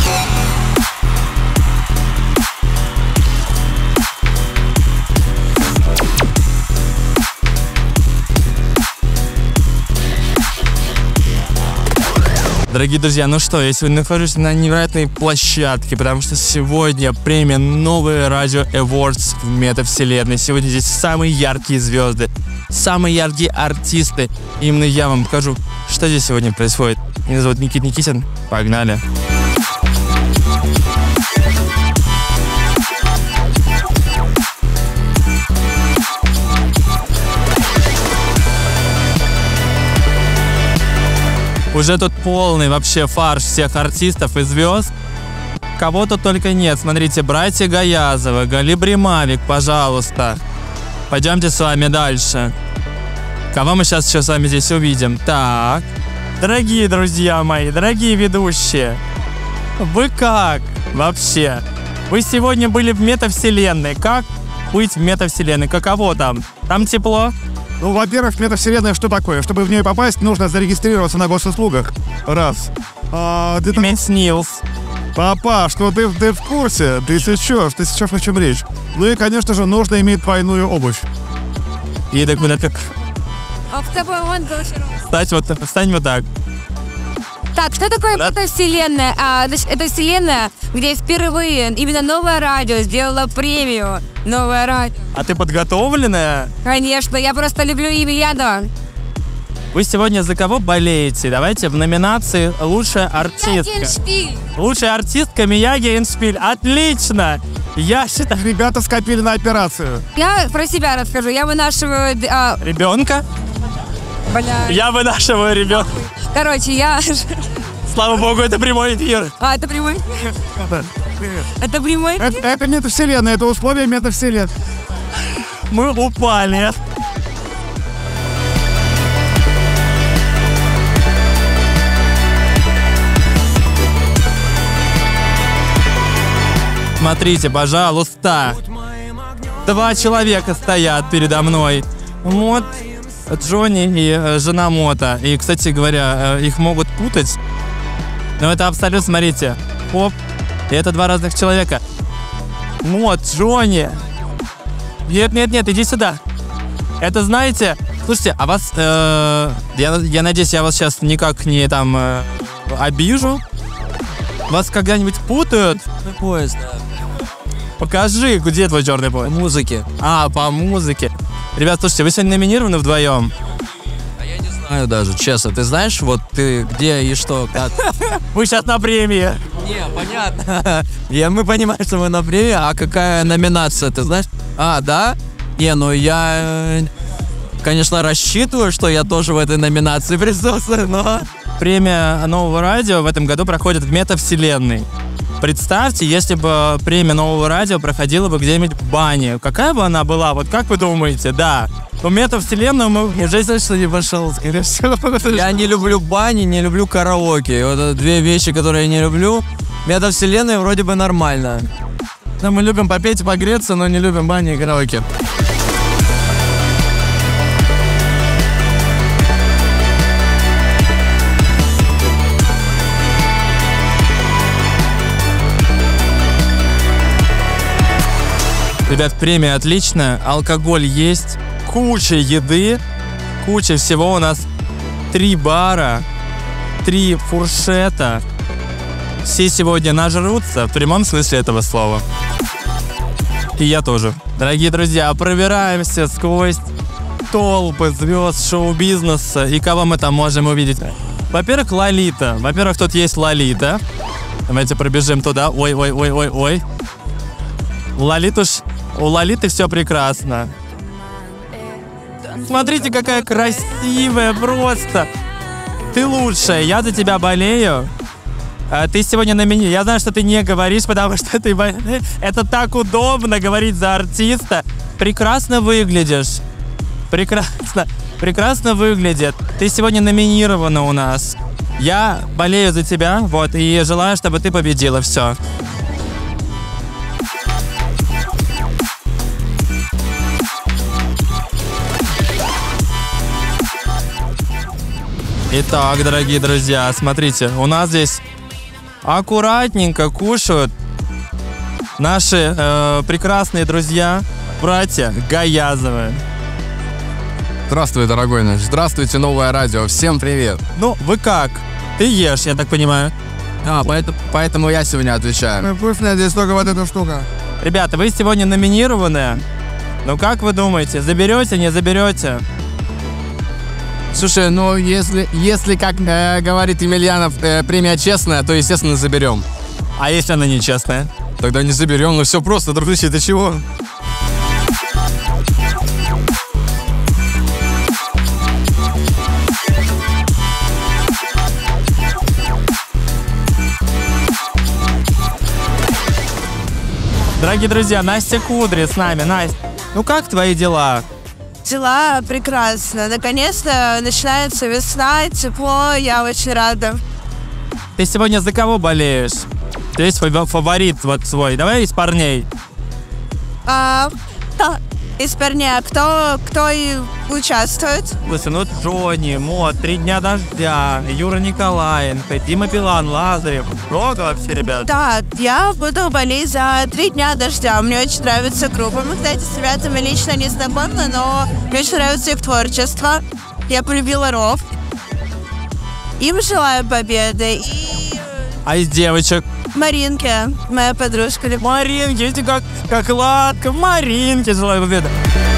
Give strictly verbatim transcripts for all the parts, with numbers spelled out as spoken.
Дорогие друзья, ну что, я сегодня нахожусь на невероятной площадке, потому что сегодня премия «Новое радио Awards» в метавселенной. Сегодня здесь самые яркие звезды, самые яркие артисты. И именно я вам покажу, что здесь сегодня происходит. Меня зовут Никита Никитин. Погнали! Уже тут полный вообще фарш всех артистов и звезд. Кого тут только нет. Смотрите, братья Гаязовы, Галибри Мавик, пожалуйста. Пойдемте с вами дальше. Кого мы сейчас еще с вами здесь увидим? Так, дорогие друзья мои, дорогие ведущие. Вы как вообще? Вы сегодня были в метавселенной. Как быть в метавселенной? Каково там? Там тепло? Ну, во-первых, метавселенная что такое? Чтобы в нее попасть, нужно зарегистрироваться на госуслугах. Раз. А, ты Иметь снилс. Папа, что ты, ты в курсе? Ты сейчас, ты сейчас о чем речь? Ну и, конечно же, нужно иметь двойную обувь. И так вот так. А в тобой он должен... Встать вот, встань вот так. Так, что такое Да. метавселенная? А, значит, это вселенная, где впервые именно Новое радио сделало премию. Новое радио. А ты подготовленная? Конечно, я просто люблю Емельянова. Вы сегодня за кого болеете? Давайте в номинации «Лучшая артистка». Геншпиль. Лучшая артистка Мияги Эндшпиль. Отлично! Я считаю... Ребята скопили на операцию. Я про себя расскажу. Я вынашиваю... д- а, Ребенка? бля. Я вынашиваю ребенка. Короче, я... Слава богу, это прямой эфир. А, это прямой? Это прямой? Это, это метавселенная, это условия метавселенной. Мы упали. Смотрите, пожалуйста. Два человека стоят передо мной. Вот Джонни и э, жена Мота. И, кстати говоря, э, их могут путать. Но это абсолютно, смотрите. Оп. И это два разных человека. Мот, Джонни. Нет, нет, нет, иди сюда. Это, знаете... Слушайте, а вас... э, я, я надеюсь, я вас сейчас никак не там э, обижу. Вас когда-нибудь путают? Поезд, да. Покажи, где твой черный пояс. Музыки. А, по музыке. Ребят, слушайте, вы сегодня номинированы вдвоем. А я не знаю даже, честно. Ты знаешь, вот ты где и что, как? Вы сейчас на премии. Не, понятно. Я, мы понимаем, что мы на премии, а какая номинация, ты знаешь? А, да? Не, ну я, э, конечно, рассчитываю, что я тоже в этой номинации присутствую, но... Премия Нового радио в этом году проходит в метавселенной. Представьте, если бы премия Нового радио проходила бы где-нибудь в бане. Какая бы она была? Вот как вы думаете? Да. В метавселенную мы уже точно не пошел, скорее всего. Я не люблю бани, не люблю караоке. Вот это две вещи, которые я не люблю. Метавселенная вроде бы нормально. Да, мы любим попеть и погреться, но не любим бани и караоке. Ребят, премия отличная, алкоголь есть, куча еды, куча всего. У нас три бара, три фуршета. Все сегодня нажрутся, в прямом смысле этого слова. И я тоже. Дорогие друзья, пробираемся сквозь толпы звезд шоу-бизнеса. И кого мы там можем увидеть? Во-первых, Лолита. Во-первых, тут есть Лолита. Давайте пробежим туда. Ой-ой-ой-ой-ой. Лолитуш... У Лолиты все прекрасно. Смотрите, какая красивая просто. Ты лучшая, я за тебя болею. А, ты сегодня на меня. Я знаю, что ты не говоришь, потому что ты... Это так удобно говорить за артиста. Прекрасно выглядишь. Прекрасно. Прекрасно выглядит. Ты сегодня номинирована у нас. Я болею за тебя, вот, и желаю, чтобы ты победила. Все. Итак, дорогие друзья, смотрите, у нас здесь аккуратненько кушают наши э, прекрасные друзья, братья Гаязовы. Здравствуй, дорогой наш. Здравствуйте, новое радио. Всем привет. Ну, вы как? Ты ешь, я так понимаю. А, поэтому, поэтому я сегодня отвечаю. Ну, вкусная здесь только вот эта штука. Ребята, вы сегодня номинированы. Ну, как вы думаете, заберете, не заберете? Слушай, ну если, если как э, говорит Емельянов, э, премия честная, то, естественно, заберем. А если она нечестная? Тогда не заберем, ну все просто, дружище, ты чего? Дорогие друзья, Настя Кудри с нами. Настя, ну как твои дела? Дела прекрасно. Наконец-то начинается весна, тепло, я очень рада. Ты сегодня за кого болеешь? Ты есть твой фаворит вот свой. Давай из парней. А, да, из парней, а кто, кто и участвует? Слушай, ну Джонни, Мод, Три дня дождя, Юра Николаенко, Дима Билан, Лазарев. Много вообще, ребят. Да, я буду болеть за три дня дождя. Мне очень нравится группа. Мы, кстати, с ребятами лично не знакомы, но мне очень нравится их творчество. Я полюбила ров. Им желаю победы. И А из девочек? Маринке, моя подружка. Маринке, видите, как, как ладко. Маринке желаю победы.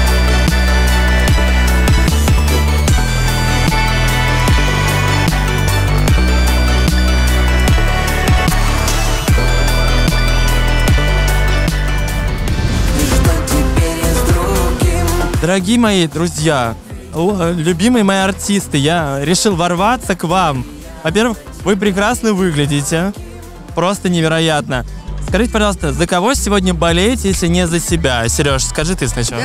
Дорогие мои друзья, л- любимые мои артисты, я решил ворваться к вам. Во-первых, вы прекрасно выглядите. Просто невероятно. Скажите, пожалуйста, за кого сегодня болеете, если не за себя? Сереж, скажи ты сначала.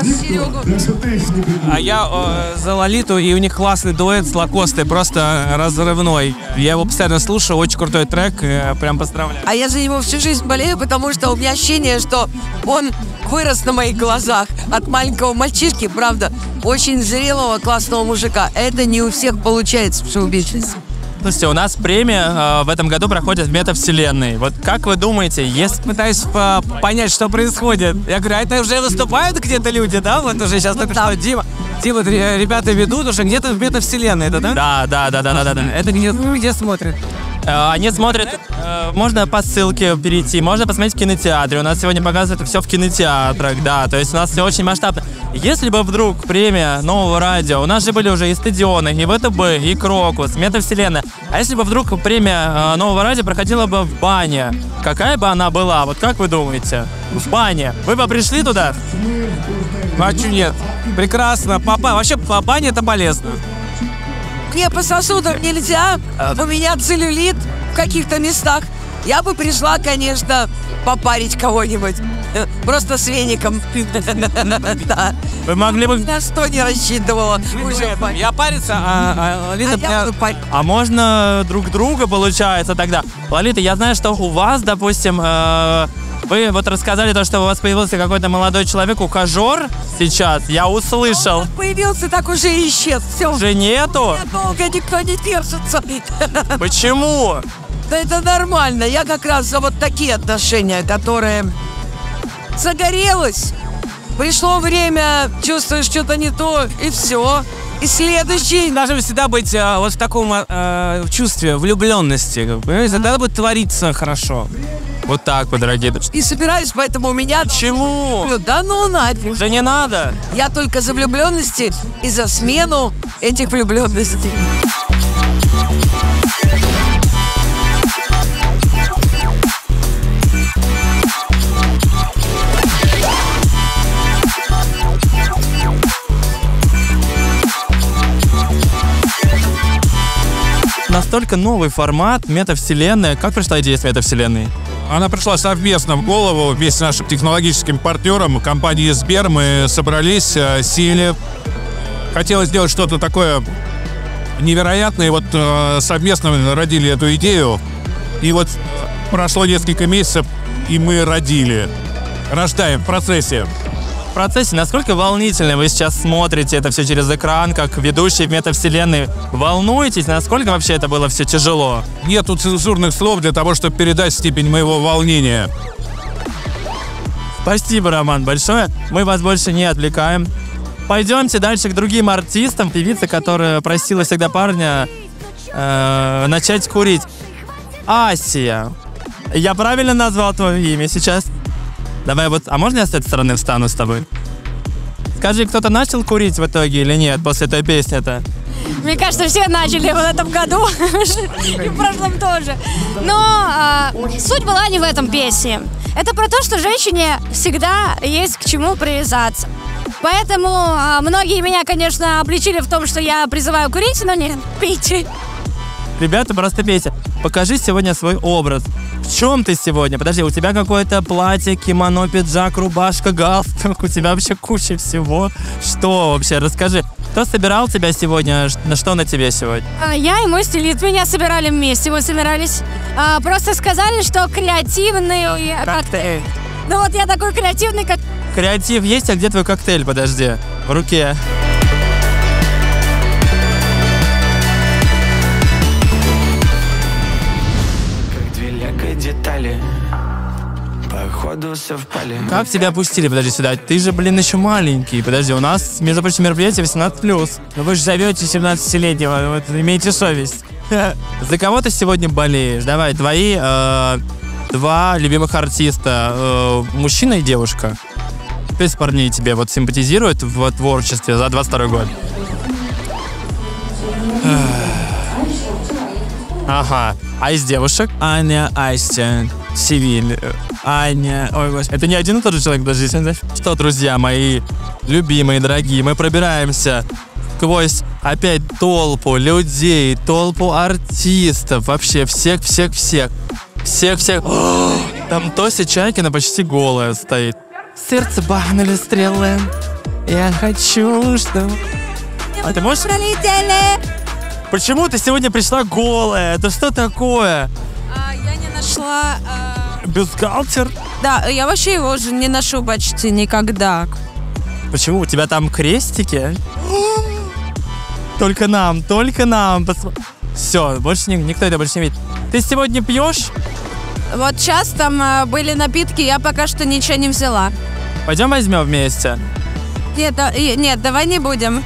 А я э, за Лолиту, и у них классный дуэт с Лакостой, просто разрывной. Я его постоянно слушаю, очень крутой трек, э, прям поздравляю. А я за него всю жизнь болею, потому что у меня ощущение, что он вырос на моих глазах от маленького мальчишки, правда, очень зрелого, классного мужика. Это не у всех получается в шоу-бизнесе. Слушайте, у нас премия э, в этом году проходит в метавселенной. Вот как вы думаете, если... Пытаюсь по- понять, что происходит. Я говорю, а это уже выступают где-то люди, да? Вот уже сейчас только что Дима, Дима, ре- ребята ведут уже где-то в метавселенной, это, да? Да, да, да, да, да, да, да. Это где, ну, где смотрят? Э, Они смотрят, э, можно по ссылке перейти, можно посмотреть в кинотеатре. У нас сегодня показывают все в кинотеатрах, да, то есть у нас все очень масштабно. Если бы вдруг премия нового радио, у нас же были уже и стадионы, и ВТБ, и Крокус, метавселенная. А если бы вдруг премия э, нового радио проходила бы в бане, какая бы она была? Вот как вы думаете? В бане. Вы бы пришли туда? А чё нет? Прекрасно. Папа, вообще по бане это полезно. Мне по сосудам нельзя, у меня целлюлит в каких-то местах. Я бы пришла, конечно, попарить кого-нибудь. Э, Просто с веником. Да. Вы могли бы... На что не рассчитывала. Уже парить. Я париться, а, а Лида... А я буду парить. А можно друг друга, получается, тогда? Лолита, я знаю, что у вас, допустим, э, вы вот рассказали то, что у вас появился какой-то молодой человек, ухажер сейчас, я услышал. Он появился, так уже и исчез. Все. Уже нету? Долго никто не держится. Почему? Да это нормально. Я как раз за вот такие отношения, которые загорелась. Пришло время, чувствуешь что-то не то, и все. И следующий. Должны всегда быть а, вот в таком а, чувстве влюбленности. Понимаете, тогда будет твориться хорошо. Вот так вот, дорогие друзья. И собираюсь, поэтому у меня... Почему? Да ну нафиг. Да не надо. Я только за влюбленности и за смену этих влюбленностей. Настолько новый формат, метавселенная. Как пришла идея с метавселенной? Она пришла совместно в голову вместе с нашим технологическим партнером компании Сбер. Мы собрались, э, сели. Хотелось сделать что-то такое невероятное. И вот э, совместно родили эту идею. И вот прошло несколько месяцев, и мы родили. Рождаем в процессе. процессе, насколько волнительно вы сейчас смотрите это все через экран, как ведущий в метавселенной? Волнуетесь? Насколько вообще это было все тяжело? Нету цензурных слов для того, чтобы передать степень моего волнения. Спасибо, Роман, большое. Мы вас больше не отвлекаем. Пойдемте дальше к другим артистам. Певица, которая просила всегда парня э, начать курить. Асия. Я правильно назвал твое имя сейчас? Давай вот, а можно я с этой стороны встану с тобой? Скажи, кто-то начал курить в итоге или нет после той песни-то? Мне кажется, все начали в этом году и в прошлом тоже. Но а, суть была не в этом песне. Это про то, что женщине всегда есть к чему привязаться. Поэтому а, многие меня, конечно, обличили в том, что я призываю курить, но нет, пейте. Ребята, просто пейте. Покажи сегодня свой образ. В чем ты сегодня? Подожди, у тебя какое-то платье, кимоно, пиджак, рубашка, галстук. У тебя вообще куча всего. Что вообще? Расскажи. Кто собирал тебя сегодня? На что на тебе сегодня? А, я и мой стилист. Меня собирали вместе. Мы собирались. А, просто сказали, что креативный коктейль. Ну вот я такой креативный, как... Креатив есть, а где твой коктейль? Подожди. В руке. Детали, походу совпали. Как тебя пустили? Подожди сюда. Ты же, блин, еще маленький. Подожди, у нас, между прочим, мероприятие восемнадцать плюс. Но вы же зовете семнадцатилетнего. Вот, имейте совесть. За кого ты сегодня болеешь? Давай, твои э, два любимых артиста. Э, мужчина и девушка. Кто из парней тебе вот симпатизирует в творчестве за двадцать второй год? Ага. А из девушек? Аня, Астя, Севиль, Аня... Ой, господи. Это не один и тот же человек, подожди. Что, друзья мои, любимые, дорогие, мы пробираемся сквозь опять толпу людей, толпу артистов, вообще всех-всех-всех. Всех-всех. Там Тося Чайкина почти голая стоит. Сердце бахнули стрелы. Я хочу, что... А ты можешь... Почему ты сегодня пришла голая? Это что такое? А, я не нашла... А... Бюстгальтер? Да, я вообще его уже не ношу почти никогда. Почему? У тебя там крестики? Только нам, только нам. Все, больше ни, никто это больше не видит. Ты сегодня пьешь? Вот сейчас там а, были напитки, я пока что ничего не взяла. Пойдем возьмем вместе. Нет, да, нет, давай не будем.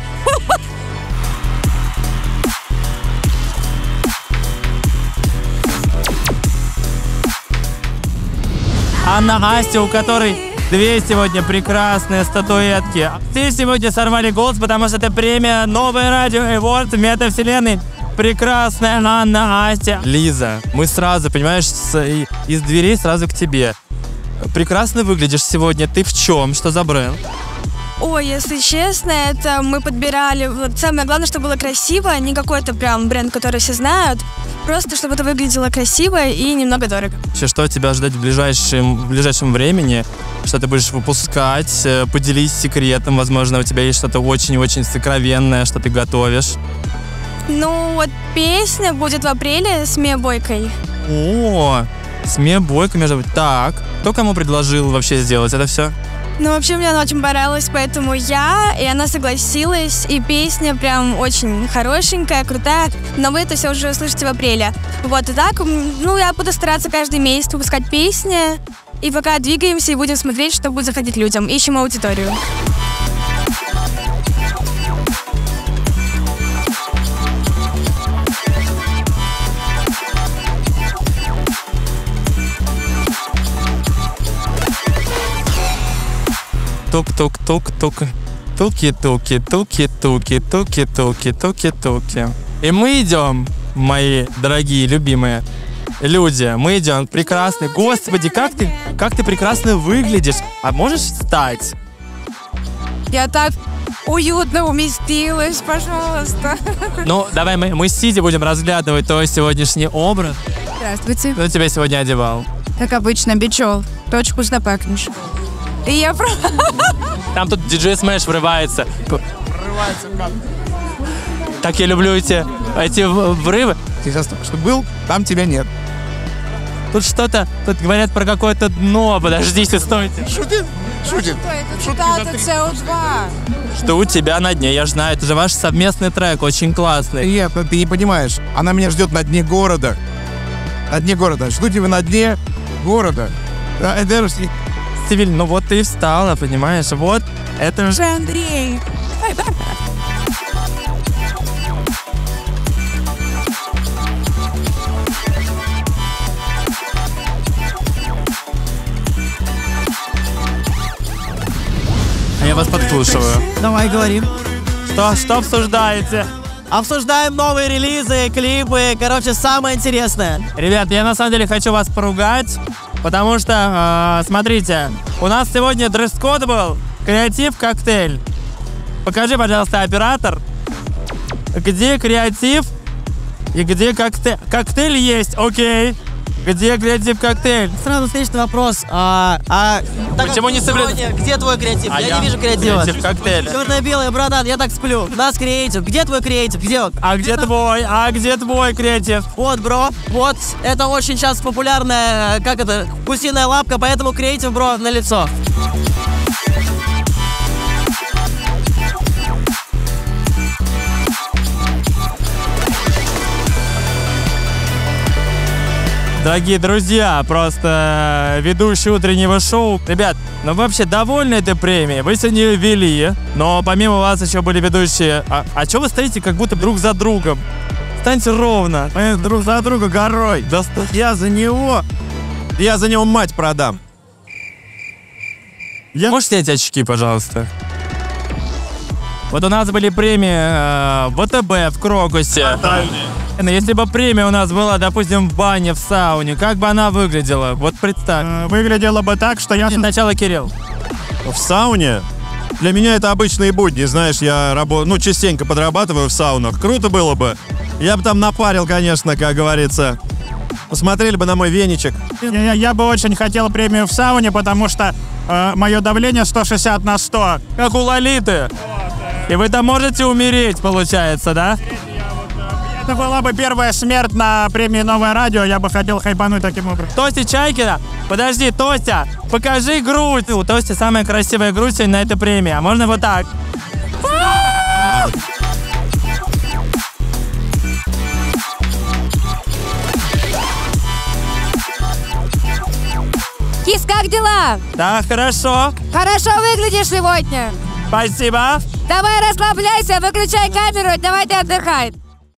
Анна Астя, у которой две сегодня прекрасные статуэтки. Все сегодня сорвали голос, потому что это премия «Новое радио Эворд» в метавселенной. Прекрасная Анна Астя. Лиза, мы сразу, понимаешь, с, и, из дверей сразу к тебе. Прекрасно выглядишь сегодня. Ты в чем? Что за бренд? Ой, если честно, это мы подбирали... Вот самое главное, чтобы было красиво, не какой-то прям бренд, который все знают. Просто, чтобы это выглядело красиво и немного дорого. Вообще, что тебя ждать в ближайшем, в ближайшем времени? Что ты будешь выпускать? Поделись секретом. Возможно, у тебя есть что-то очень-очень сокровенное, что ты готовишь. Ну, вот песня будет в апреле с Мия Бойкой. О, с Мия Бойкой, между прочим. Так, кто кому предложил вообще сделать это все? Ну, вообще, мне она очень понравилась, поэтому я, и она согласилась, и песня прям очень хорошенькая, крутая, но вы это все уже услышите в апреле. Вот, и так, ну, я буду стараться каждый месяц выпускать песни, и пока двигаемся и будем смотреть, что будет заходить людям. Ищем аудиторию. Тук-тук-тук-тук. Туки-туки, туки-туки, туки-туки, туки-туки. И мы идем, мои дорогие, любимые люди, мы идем прекрасный. Господи, как ты, как ты прекрасно выглядишь. А можешь встать? Я так уютно уместилась, пожалуйста. Ну, давай мы, мы сидя будем разглядывать твой сегодняшний образ. Здравствуйте. Кто тебя сегодня одевал? Как обычно, бичол. Ты очень вкусно пахнешь. И я про... Там тут диджей Смэш врывается. Врывается как? Так я люблю эти, эти врывы. Ты сейчас только что был, там тебя нет. Тут что-то, тут говорят про какое-то дно. Подождите, стойте. Что ты? Шутит. Это Шутки за цитата три. С О два. Жду тебя на дне, я ж знаю, это же ваш совместный трек, очень классный. Нет, ты не понимаешь. Она меня ждет на дне города. На дне города. Жду тебя на дне города. Да, это же- Севиль, ну вот ты и встала, понимаешь, вот это же... Андрей. А я вас подслушиваю. Давай, говорим. Что, что обсуждаете? Обсуждаем новые релизы, клипы, короче, самое интересное. Ребят, я на самом деле хочу вас поругать, потому что, э, смотрите, у нас сегодня дресс-код был креатив коктейль. Покажи, пожалуйста, оператор, где креатив и где коктейль. Коктейль есть, окей. Где креатив коктейль? Сразу встречный вопрос. А, а так Почему как не соблюд- сегодня, где твой креатив? А я, я не вижу креатива. креатив коктейль. Черно-белый, братан, я так сплю. У нас креатив. Где твой креатив? Где он? А где твой? А где твой креатив? Вот, бро, вот, это очень сейчас популярная, как это, гусиная лапка, поэтому креатив, бро, на лицо. Дорогие друзья, просто ведущий утреннего шоу. Ребят, ну вообще довольны этой премией? Вы сегодня ее вели, но помимо вас еще были ведущие. А, а что вы стоите как будто друг за другом? Станьте ровно. Мы друг за друга горой. Да сто- Я за него. Я за него мать продам. Я... Можешь снять очки, пожалуйста? Вот у нас были премии э, в ВТБ, в Крокусе. Но если бы премия у нас была, допустим, в бане, в сауне, как бы она выглядела? Вот представь. Выглядело бы так, что я Сначала Кирилл. В сауне? Для меня это обычные будни, знаешь, я рабо... ну, частенько подрабатываю в саунах. Круто было бы. Я бы там напарил, конечно, как говорится. Посмотрели бы на мой веничек. Я, я бы очень хотел премию в сауне, потому что э, мое давление сто шестьдесят на сто. Как у Лолиты. И вы там можете умереть, получается, да? Это была бы первая смерть на премии «Новое радио». Я бы хотел хайпануть таким образом. Тостя Чайкина, подожди, Тостя, покажи грудь. У Тости самая красивая грудь сегодня на этой премии. А можно вот так? Кис, как дела? Да, хорошо. Хорошо выглядишь сегодня. Спасибо. Давай расслабляйся, выключай камеру, давай ты отдыхай.